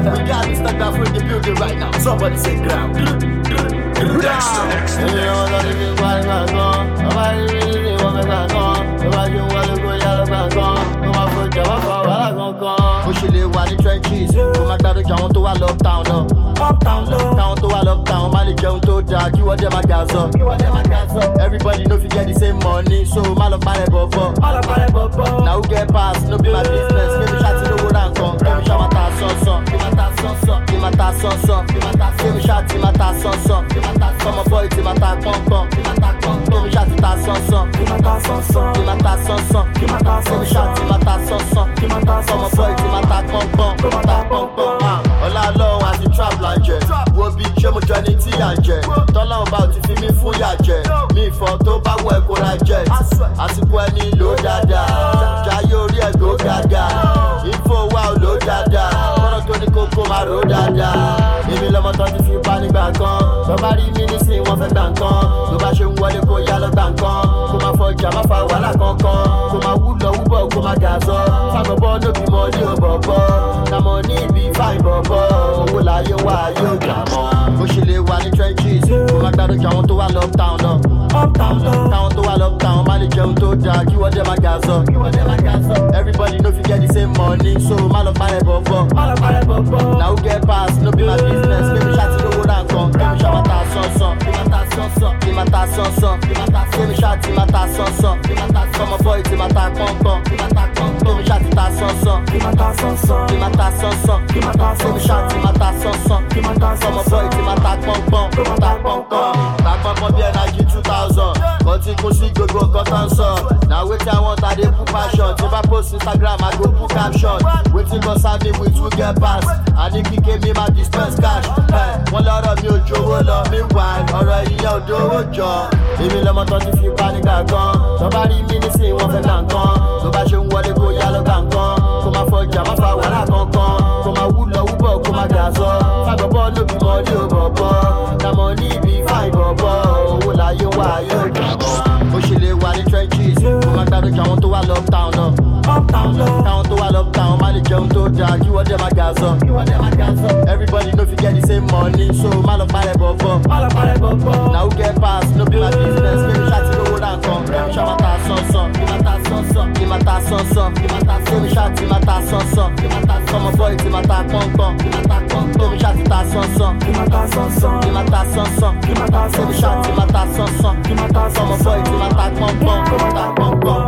We got Instagram for the building right now. Somebody say ground. Ó ṣe lè wà ní trenches, kó má gbádùn jàwọn tó wà lockdown lọ. Káwọn tó wà lockdown má lè jẹun tó dáa, kí wọ́n dẹ̀ má ga sọ. Everybody no fit get the same money, so má lọ parẹ́ bọ̀bọ̀. Na who get pass, no be my business, kémi ṣáàtì lówó ra nǹkan, kémi ṣá má ta sánsan. Kí má ta sánsan, kémi ṣáàtì má ta sánsan. Sọmọ boy ti má ta pọ́npọ́n, kémi ṣáàtì ta sánsan. Kí má ta sánsan, kémi ṣáàtì má ta sánsan. Sọmọ boy ti má ta pọ́npọ́n. Ọlá lọ́wọ́ àti trap là ń jẹ, wo bí ṣé mo jọ ẹni tí yà ń jẹ. Tọ́lọ́run bá ò ti fi mí fún yà jẹ, mi ìfọ̀ tó bá wọ ẹ̀kọ́ ra jet. Àsìkò ẹni ló dáadáa, jayé orí ẹ̀ ló dáadáa. Ìfọ̀ wa ò ló dáadáa, kọ́nà tó ní kókó máa ró dáadáa. Èmi lọmọ tó ti fi pa nígbà kan, tó bá rí mi nísìnyí wọ́n fẹ́ gbà nǹkan. Tó bá ṣe ń wọlé kó yá lọ gbà nǹkan, kó má fọjà má fa wàhálà kankan. Kó má wúlọ wúbọ̀ kó má gà sọ, fàgbọ̀bọ̀ ló bí mọ́ ní òbọ̀bọ̀. Nàmọ́ ní ibi fáìn bọ̀bọ̀, owó láyé wá yóò gbà mọ́. Ó ṣe lè wà ní trenches, kó má gbádùn jàwọn tó wà lockdown lọ. Káwọn tó wà lockdown má lè jẹun tó dáa, kí wọ́n dẹ̀ má gà sọ. Everybody no fit get the same money, so má lọ parẹ́ bọ̀bọ̀. Na who get pass, no be my business, kémi ṣáàtì lówó ra nǹkan, kémi ṣá má ta sánsan. Kí má ta sánsan, kémi ṣáàtì má ta sánsan. Sọmọ boy ti má ta pọ́npọ́n, kémi ṣáàtì ta sánsan. Kí má ta sánsan, kémi ṣáàtì má ta sánsan. Sọmọ boy ti má ta pọ́npọ́n. Ta pọ́npọ́n bí energy 2000. Kan ti kún sí gbogbo nǹkan tó ń sọ. Na wetin I want I dey put passion. Tí bá post Instagram I go put caption. Wetin go serve me with who get pass. Àní kíké mi máa dispense cash. Wọ́n lọ́rọ̀ mi ò jowó lọ. Meanwhile ọ̀rọ̀ ìyẹn ò dówó jọ. Èmi lọmọ tó ti fi pa nígbà kan. Tó bá rí mi nísìnyí wọ́n fẹ́ gbà nǹkan. Tó bá ṣe ń wọlé kó yá lọ gbà nǹkan. Kó má fọjà má fa wàhálà kankan. Kó má wúlọ wúbọ̀ kó má gà sọ. Fàgbọ̀bọ̀ ló bí mọ́ ní òbọ̀bọ̀. Nàmọ́ ní ibi fáìn bọ̀bọ̀. Owó láyé wá yóò gbà mọ́. Ó ṣe lè wà ní trenches, kó má gbádùn jàwọn tó wà lockdown lọ. Káwọn tó wà lockdown má lè jẹun tó dáa, kí wọ́n dẹ̀ má gà sọ. Everybody no fit get the same money, so má lọ parẹ́ bọ̀bọ̀. Na who get pass, no be my business, kémi ṣáàtì lówó ra nǹkan, kémi ṣá má ta sánsan. Kí má ta sánsan, kémi ṣáàtì má ta sánsan. Sọmọ boy ti má ta pọ́npọ́n, kémi ṣáàtì ta sánsan. Kí má ta sánsan, kémi ṣáàtì má ta sánsan. Sọmọ boy ti má ta pọ́npọ́n.